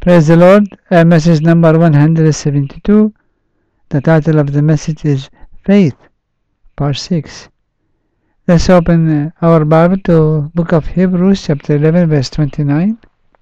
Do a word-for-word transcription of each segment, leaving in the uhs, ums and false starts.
Praise the Lord. Uh, message number one hundred seventy-two. The title of the message is Faith, part six. Let's open uh, our Bible to book of Hebrews, chapter eleven, verse twenty-nine.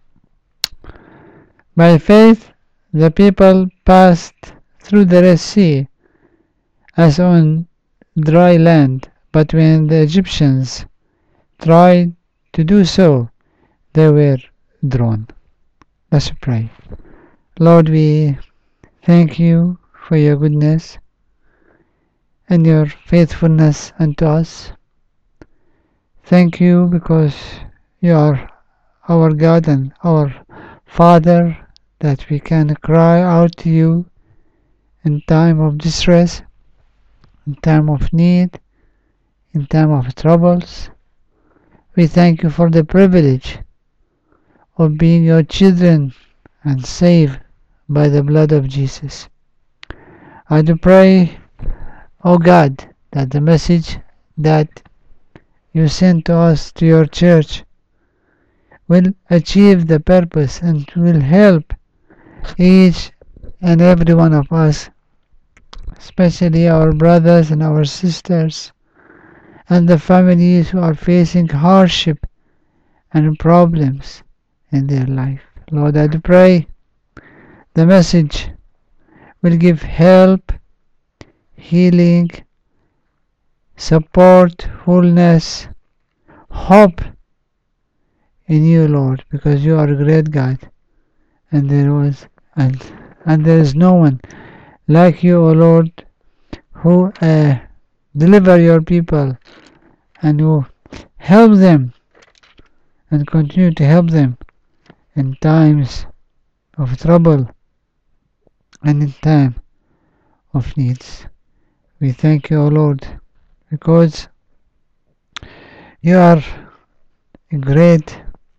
By faith, the people passed through the Red Sea as on dry land, but when the Egyptians tried to do so, they were drowned. Let's pray. Lord, we thank you for your goodness and your faithfulness unto us. Thank you because you are our God and our Father, that we can cry out to you in time of distress, in time of need, in time of troubles. We thank you for the privilege of being your children and saved by the blood of Jesus. I do pray, O God, that the message that you sent to us, to your church, will achieve the purpose and will help each and every one of us, especially our brothers and our sisters and the families who are facing hardship and problems in their life. Lord, I do pray the message will give help, healing, support, wholeness, hope in you, Lord, because you are a great God, and there was and and there is no one like you, O Lord, who uh, deliver your people and who help them and continue to help them in times of trouble and in time of needs. We thank you, O Lord, because you are great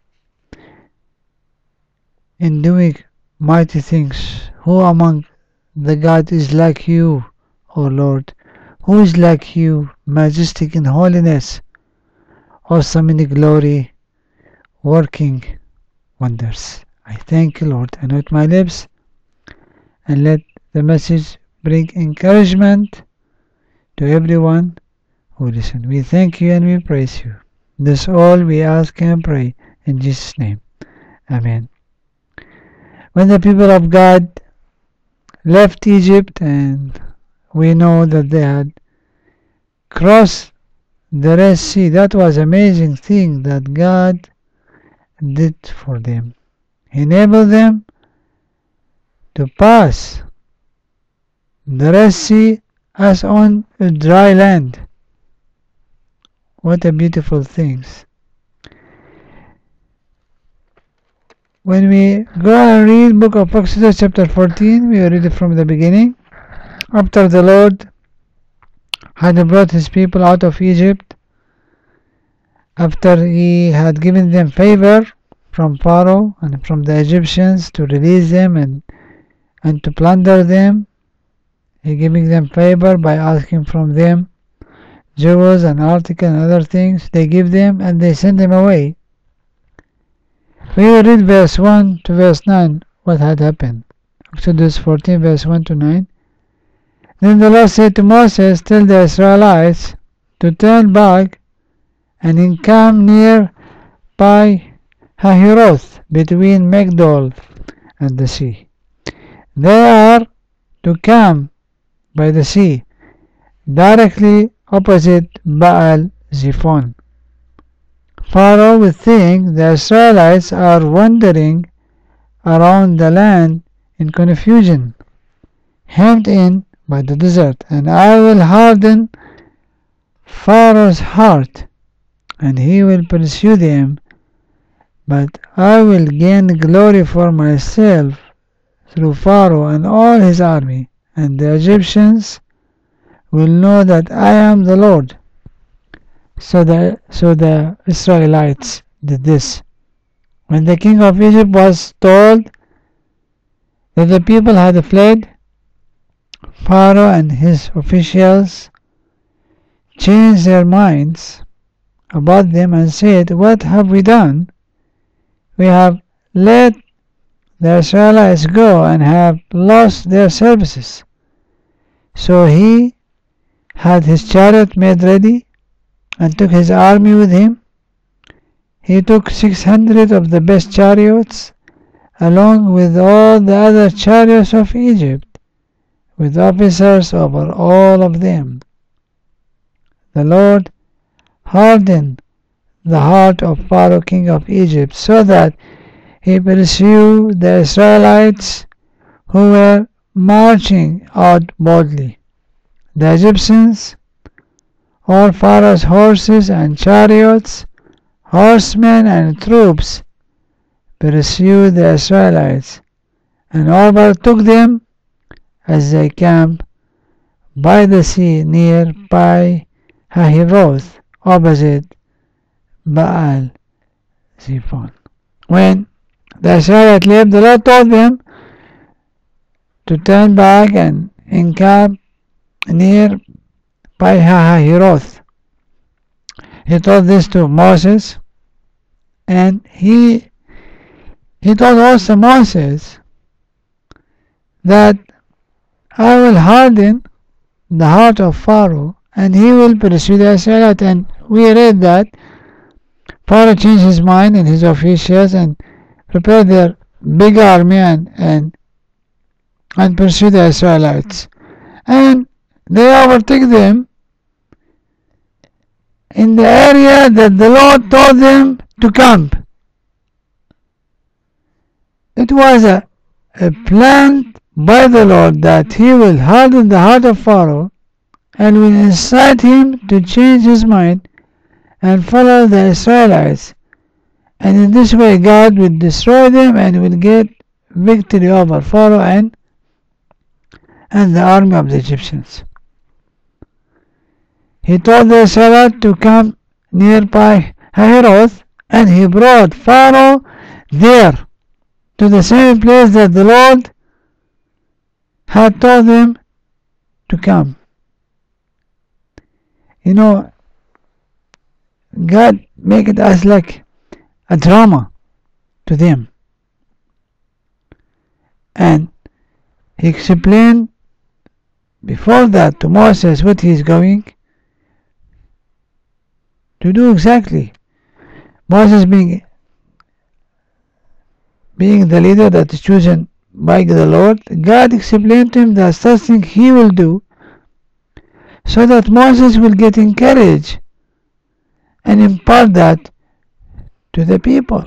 in doing mighty things. Who among the God is like you, O Lord? Who is like you, majestic in holiness, awesome in glory, working wonders? I thank you, Lord. Anoint my lips and let the message bring encouragement to everyone who listens. We thank you and we praise you. This all we ask and pray in Jesus' name. Amen. When the people of God left Egypt, and we know that they had crossed the Red Sea, that was an amazing thing that God did for them. He enabled them to pass the Red Sea as on a dry land. What a beautiful thing. When we go and read book of Exodus chapter fourteen, we read it from the beginning. After the Lord had brought his people out of Egypt, after he had given them favor from Pharaoh and from the Egyptians to release them and, and to plunder them, he giving them favor by asking from them jewels and articles and other things. They give them and they send them away. We will read verse one to verse nine what had happened. Exodus fourteen verse one to nine. Then the Lord said to Moses, tell the Israelites to turn back and encamp near Pi Hahiroth, between Migdol and the sea. They are to camp by the sea, directly opposite Baal Zephon. Pharaoh will think the Israelites are wandering around the land in confusion, hemmed in by the desert, and I will harden Pharaoh's heart, and he will pursue them, but I will gain glory for myself through Pharaoh and all his army, and the Egyptians will know that I am the Lord. So the, so the Israelites did this. When the king of Egypt was told that the people had fled, Pharaoh and his officials changed their minds about them and said, what have we done? We have let the Israelites go and have lost their services. So he had his chariot made ready and took his army with him. He took six hundred of the best chariots, along with all the other chariots of Egypt, with officers over all of them. The Lord hardened the heart of Pharaoh king of Egypt, so that he pursued the Israelites who were marching out boldly. The Egyptians, all Pharaoh's horses and chariots, horsemen and troops, pursued the Israelites and overtook them as they camped by the sea near Pi Hahiroth, opposite Baal Zephon. When the Israelites left, the Lord told them to turn back and encamp near Pi Hahiroth. He told this to Moses, and he he told also Moses that I will harden the heart of Pharaoh and he will pursue the Israelites. And we read that Pharaoh changed his mind and his officials and prepared their big army and, and, and pursued the Israelites. And they overtook them in the area that the Lord told them to camp. It was a, a plan by the Lord that he will harden the heart of Pharaoh and will incite him to change his mind and follow the Israelites. And in this way God will destroy them and will get victory over Pharaoh and, and the army of the Egyptians. He told the Israelites to come nearby Hahiroth, and he brought Pharaoh there to the same place that the Lord had told them to come. You know, God make it as like a drama to them. And he explained before that to Moses what he is going to do exactly. Moses being being the leader that is chosen by the Lord, God explained to him the such thing he will do, so that Moses will get encouraged and impart that to the people.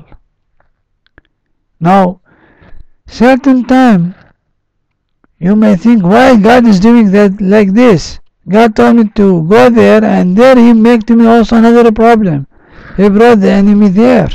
Now, certain time you may think, why God is doing that like this? God told me to go there, and there he made to me also another problem. He brought the enemy there.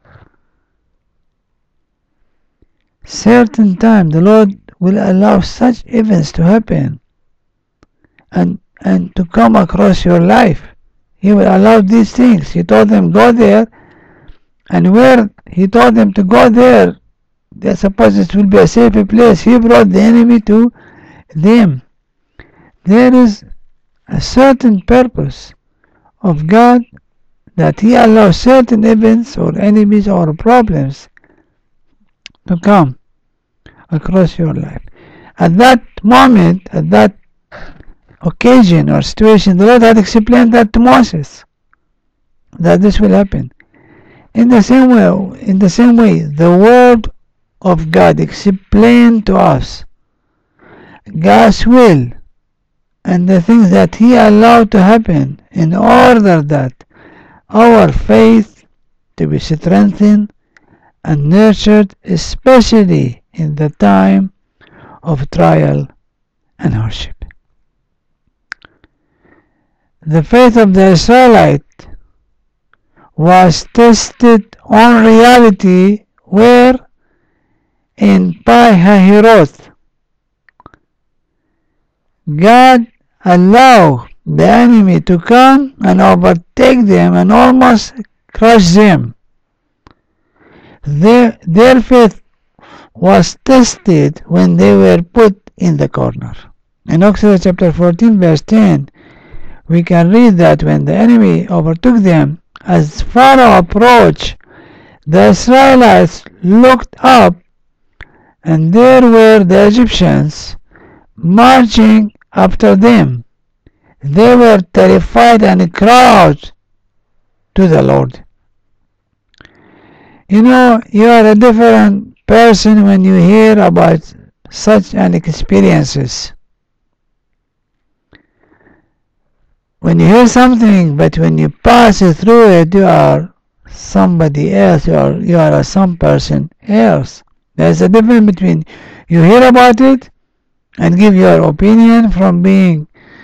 Certain time the Lord will allow such events to happen and and to come across your life. He will allow these things. He told them go there, and where he told them to go there, they suppose it will be a safe place. He brought the enemy to them. There is a certain purpose of God that he allows certain events or enemies or problems to come across your life. At that moment, at that occasion or situation, the Lord had explained that to Moses, that this will happen. In the same way, in the same way, the word of God explained to us God's will and the things that he allowed to happen in order that our faith to be strengthened and nurtured, especially in the time of trial and hardship. The faith of the Israelite was tested on reality where in Pi Hahiroth God allowed the enemy to come and overtake them and almost crush them. Their, their faith was tested when they were put in the corner. In Exodus chapter fourteen verse ten, we can read that when the enemy overtook them, as Pharaoh approached, the Israelites looked up and there were the Egyptians marching after them. They were terrified and cried to the Lord. You know, you are a different person when you hear about such an experiences. When you hear something, but when you pass through it, you are somebody else, you are, you are some person else. There's a difference between you hear about it and give your opinion from being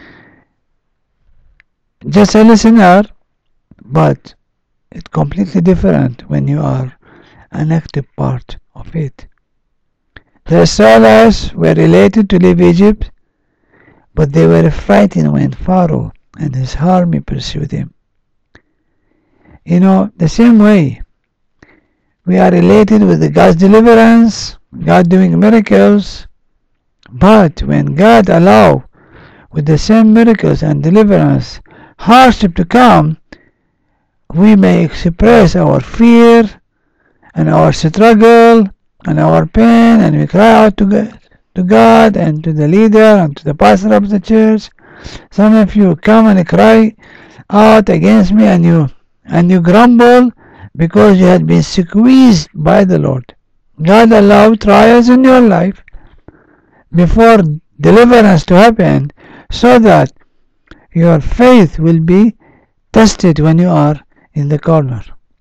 just a listener, but it's completely different when you are an active part of it. The Israelites were related to leave Egypt, but they were frightened when Pharaoh and his army pursued them. You know, the same way, we are related with God's deliverance, God doing miracles, but when God allows with the same miracles and deliverance hardship to come, we may express our fear and our struggle and our pain, and we cry out to God, to God and to the leader and to the pastor of the church. Some of you come and cry out against me, and you and you grumble because you had been squeezed by the Lord. God allowed trials in your life before deliverance to happen, so that your faith will be tested when you are in the corner.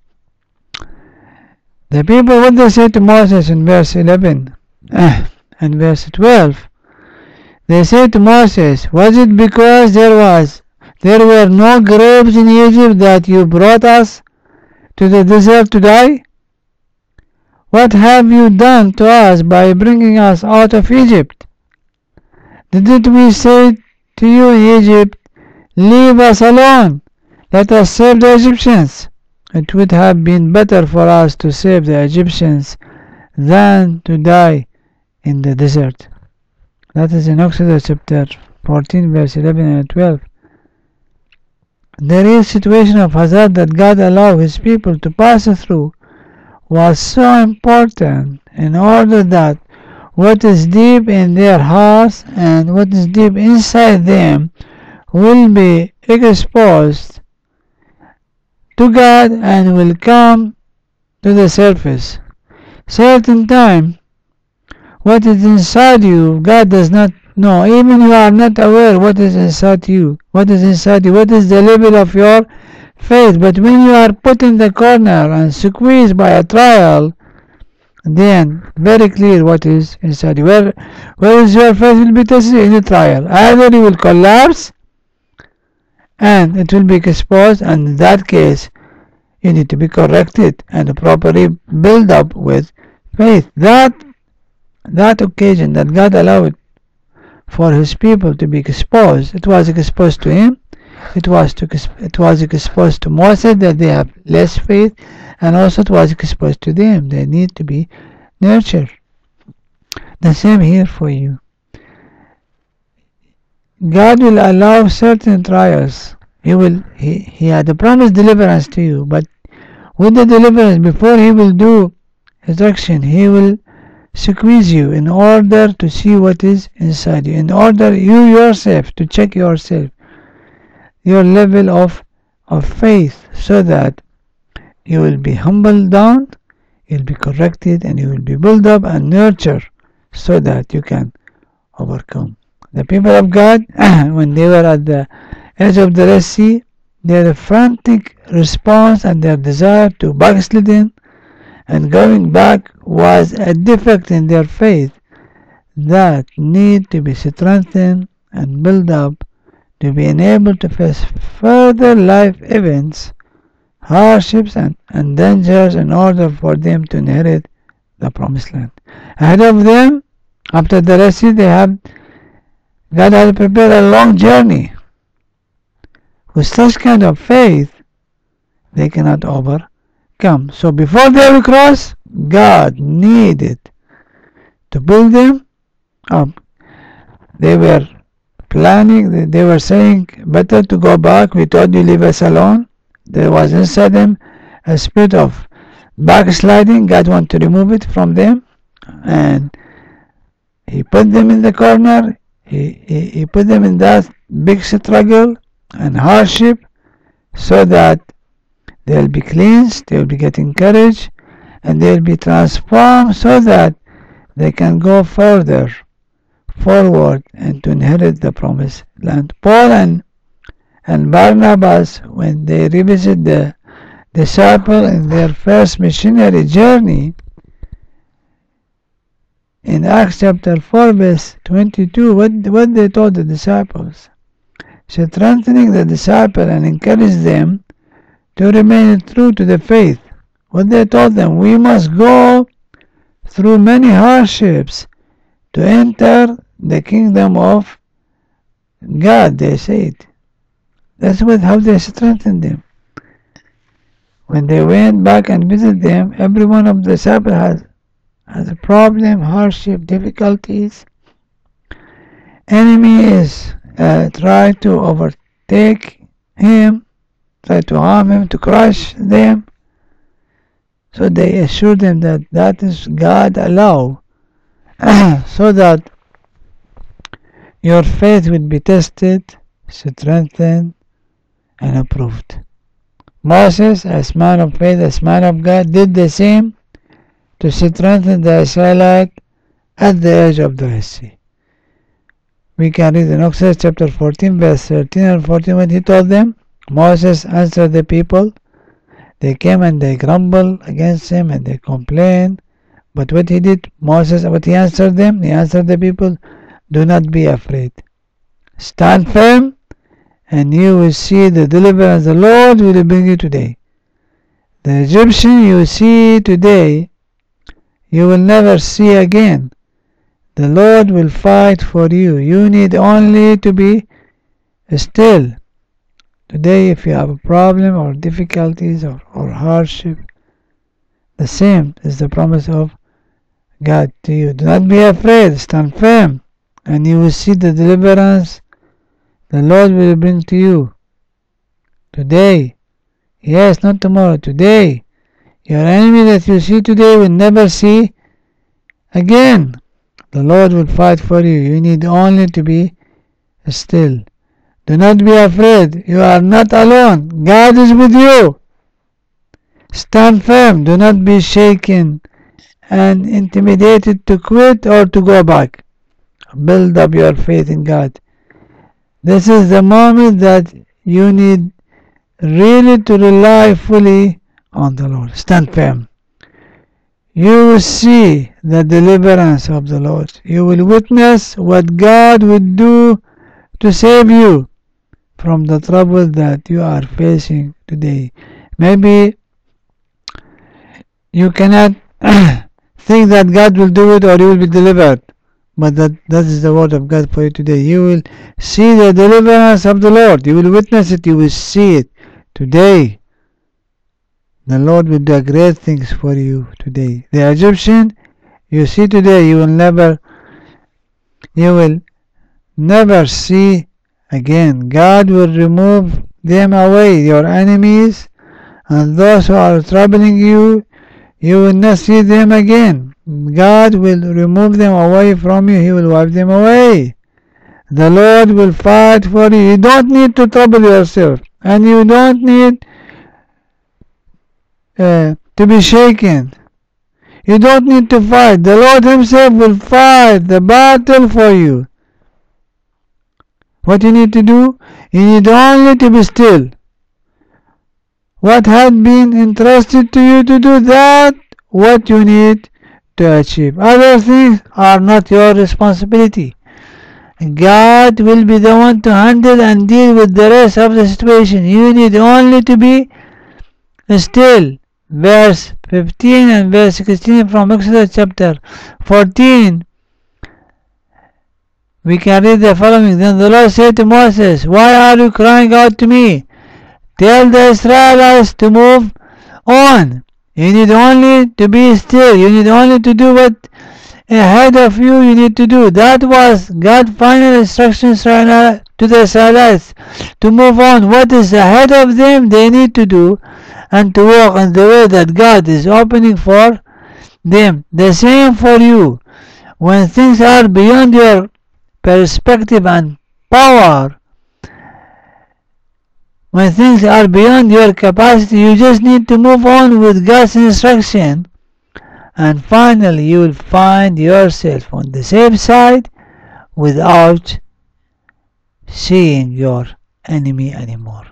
The people, what they say to Moses in verse eleven uh, and verse twelve, they say to Moses, was it because there was there were no grapes in Egypt that you brought us to the desert to die? What have you done to us by bringing us out of Egypt? Didn't we say to you in Egypt, leave us alone, let us save the Egyptians? It would have been better for us to save the Egyptians than to die in the desert. That is in Exodus chapter fourteen, verse eleven and twelve. The real situation of hazard that God allowed His people to pass through was so important in order that what is deep in their hearts and what is deep inside them will be exposed to God and will come to the surface. Certain time, what is inside you, God does not know. Even you are not aware what is inside you. What is inside you? What is the level of your faith? But when you are put in the corner and squeezed by a trial, then very clear what is inside you. Where, where is your faith will be tested in the trial. Either you will collapse and it will be exposed, and in that case you need to be corrected and properly build up with faith. That that occasion that God allowed for His people to be exposed, it was exposed to Him, it was to it was exposed to Moses that they have less faith, and also it was exposed to them. They need to be nurtured. The same here for you. God will allow certain trials. He will he, he had promised deliverance to you, but with the deliverance, before He will do His action, He will squeeze you in order to see what is inside you, in order you yourself to check yourself, your level of of faith, so that you will be humbled down, you'll be corrected, and you will be built up and nurtured so that you can overcome. The people of God, when they were at the edge of the Red Sea, their frantic response and their desire to backsliding and going back was a defect in their faith that need to be strengthened and built up to be enabled to face further life events, hardships and, and dangers in order for them to inherit the promised land. Ahead of them, after the Red Sea, they have God had prepared a long journey. With such kind of faith, they cannot overcome. So before they will cross, God needed to build them up. They were planning, they were saying, better to go back. We told you leave us alone. There was inside them a spirit of backsliding. God wanted to remove it from them. And he put them in the corner. He, he, he put them in that big struggle and hardship so that they'll be cleansed, they'll be getting courage, and they'll be transformed so that they can go further forward and to inherit the promised land. Paul and, and Barnabas, when they revisit the disciple in their first missionary journey, in Acts chapter four verse twenty-two, what, what they told the disciples? Strengthening the disciple and encourage them to remain true to the faith. What they told them, we must go through many hardships to enter the kingdom of God, they said. That's what how they strengthened them. When they went back and visited them, every one of the disciples has, has a problem, hardship, difficulties. Enemy is uh, try to overtake him, try to harm him, to crush them. So they assure them that that is God allow, so that your faith will be tested, strengthened, and approved. Moses, as man of faith, as man of God, did the same to strengthen the Israelites at the edge of the Red Sea. We can read in Exodus chapter fourteen, verse thirteen and fourteen, when he told them, Moses answered the people. They came and they grumbled against him and they complained. But what he did, Moses, what he answered them, he answered the people, do not be afraid. Stand firm, and you will see the deliverance the Lord will bring you today. The Egyptian you see today, you will never see again. The Lord will fight for you. You need only to be still. Today, if you have a problem or difficulties or, or hardship, the same is the promise of God to you. Do not be afraid, stand firm, and you will see the deliverance the Lord will bring to you. Today, yes, not tomorrow, today. Your enemy that you see today will never see again. The Lord will fight for you. You need only to be still. Do not be afraid. You are not alone. God is with you. Stand firm. Do not be shaken and intimidated to quit or to go back. Build up your faith in God. This is the moment that you need really to rely fully on the Lord. Stand firm. You will see the deliverance of the Lord. You will witness what God will do to save you from the trouble that you are facing today. Maybe you cannot think that God will do it or you will be delivered, but that, that is the word of God for you today. You will see the deliverance of the Lord. You will witness it. You will see it today. The Lord will do great things for you today. The Egyptian you see today, you will never, you will never see again. God will remove them away, your enemies, and those who are troubling you, you will not see them again. God will remove them away from you. He will wipe them away. The Lord will fight for you. You don't need to trouble yourself, and you don't need uh, to be shaken. You don't need to fight. The Lord himself will fight the battle for you. What you need to do? You need only to be still. What had been entrusted to you to do, that what you need to achieve. Other things are not your responsibility. God will be the one to handle and deal with the rest of the situation. You need only to be still. Verse fifteen and verse sixteen from Exodus chapter fourteen. We can read the following. Then the Lord said to Moses, why are you crying out to me? Tell the Israelites to move on. You need only to be still. You need only to do what ahead of you you need to do. That was God's final instructions to the Israelites to move on. What is ahead of them they need to do, and to walk in the way that God is opening for them. The same for you. when things are beyond your perspective and power, when things are beyond your capacity, you just need to move on with God's instruction, and finally you will find yourself on the safe side without seeing your enemy anymore.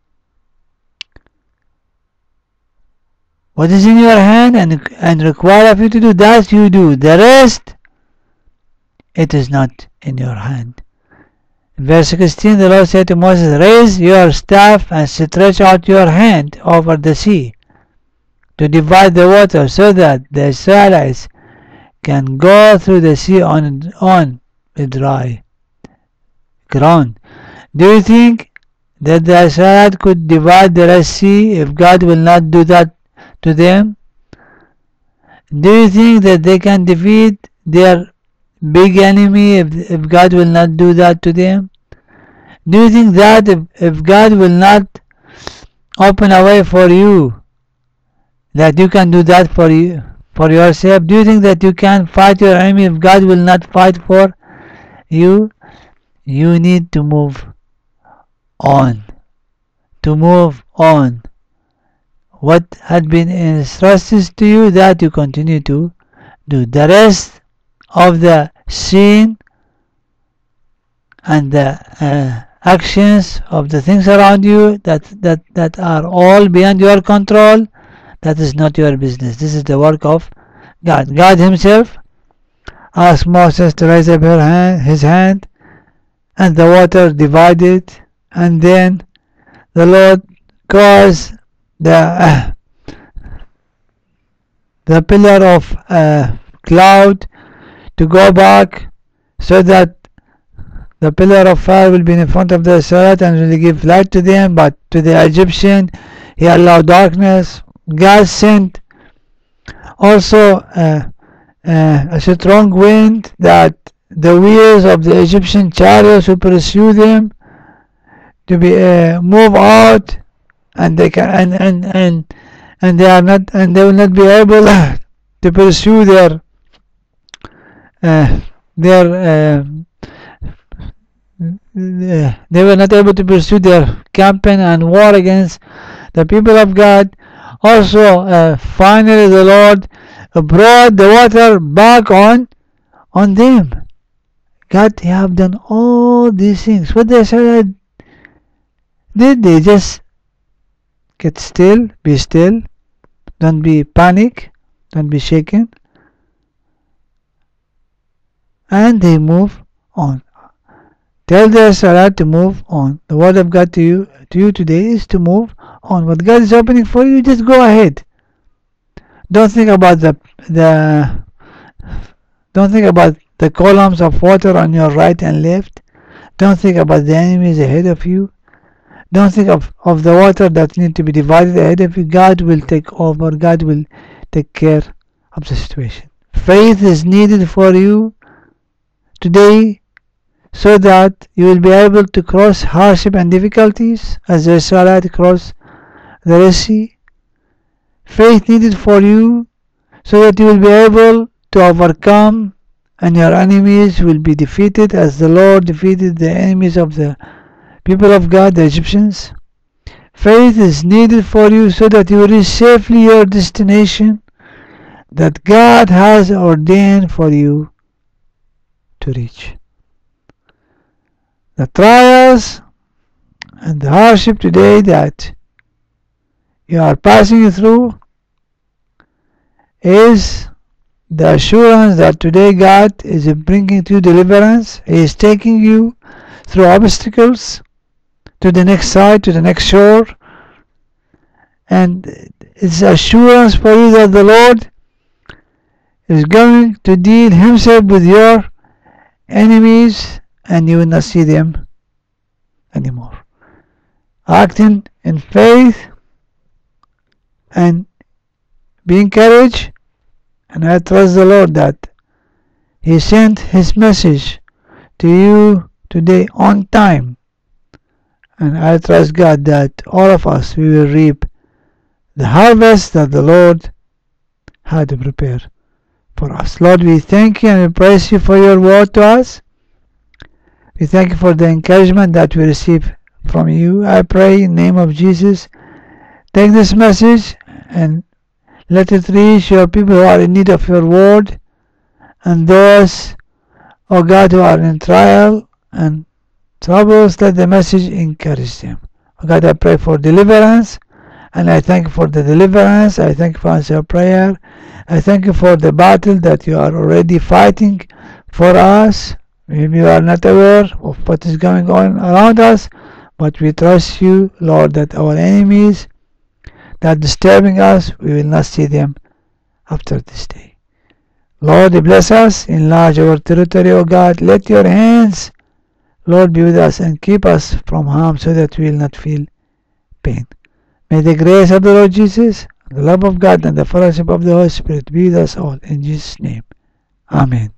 What is in your hand and, and required of you to do, that you do. The rest, it is not in your hand. In verse sixteen, the Lord said to Moses, raise your staff and stretch out your hand over the sea to divide the water, so that the Israelites can go through the sea on, on the dry ground. Do you think that the Israelites could divide the Red Sea if God will not do that to them? Do you think that they can defeat their big enemy if, if God will not do that to them? Do you think that if, if God will not open a way for you, that you can do that for you for yourself? Do you think that you can fight your enemy if God will not fight for you? You need to move on. To move on. What had been entrusted to you, that you continue to do. The rest of the sin and the uh, actions of the things around you that, that, that are all beyond your control, that is not your business. This is the work of God. God himself asked Moses to raise up her hand, his hand, and the water divided, and then the Lord caused the uh, the pillar of uh, cloud to go back, so that the pillar of fire will be in front of the Israelites and will give light to them, but to the Egyptian he allowed darkness. God sent also uh, uh, a strong wind, that the wheels of the Egyptian chariots who pursue them to be uh, move out, and they can and, and and and they are not and they will not be able to pursue their uh, their uh, they were not able to pursue their campaign and war against the people of God. Also, uh, finally, the Lord brought the water back on on them. God have done all these things. What they said, did they just get still, be still, don't be panic, don't be shaken, and they move on. Tell the Israelites to move on. The word of God to you to you today is to move on. What God is opening for you, just go ahead. Don't think about the the don't think about the columns of water on your right and left. Don't think about the enemies ahead of you. Don't think of, of the water that need to be divided ahead of you. God will take over. God will take care of the situation. Faith is needed for you today, so that you will be able to cross hardship and difficulties as the Israelites crossed the Red Sea. Faith needed for you so that you will be able to overcome, and your enemies will be defeated as the Lord defeated the enemies of the people of God, the Egyptians. Faith is needed for you so that you will reach safely your destination that God has ordained for you to reach. The trials and the hardship today that you are passing through is the assurance that today God is bringing to you deliverance. He is taking you through obstacles to the next side, to the next shore, and it's assurance for you that the Lord is going to deal himself with your enemies, and you will not see them anymore. Acting in faith and be encouraged, and I trust the Lord that He sent His message to you today on time, and I trust God that all of us, we will reap the harvest that the Lord had prepared for us. Lord, we thank you and we praise you for your word to us. We thank you for the encouragement that we receive from you. I pray in the name of Jesus, take this message and let it reach your people who are in need of your word, and those, oh God, who are in trial and troubles, let the message encourage them. Oh God, I pray for deliverance, and I thank you for the deliverance. I thank you for answer prayer. I thank you for the battle that you are already fighting for us. Maybe you are not aware of what is going on around us, but we trust you, Lord, that our enemies that are disturbing us, we will not see them after this day. Lord, bless us, enlarge our territory, O God. Let your hands, Lord, be with us and keep us from harm so that we will not feel pain. May the grace of the Lord Jesus, the love of God, and the fellowship of the Holy Spirit be with us all. In Jesus' name, amen.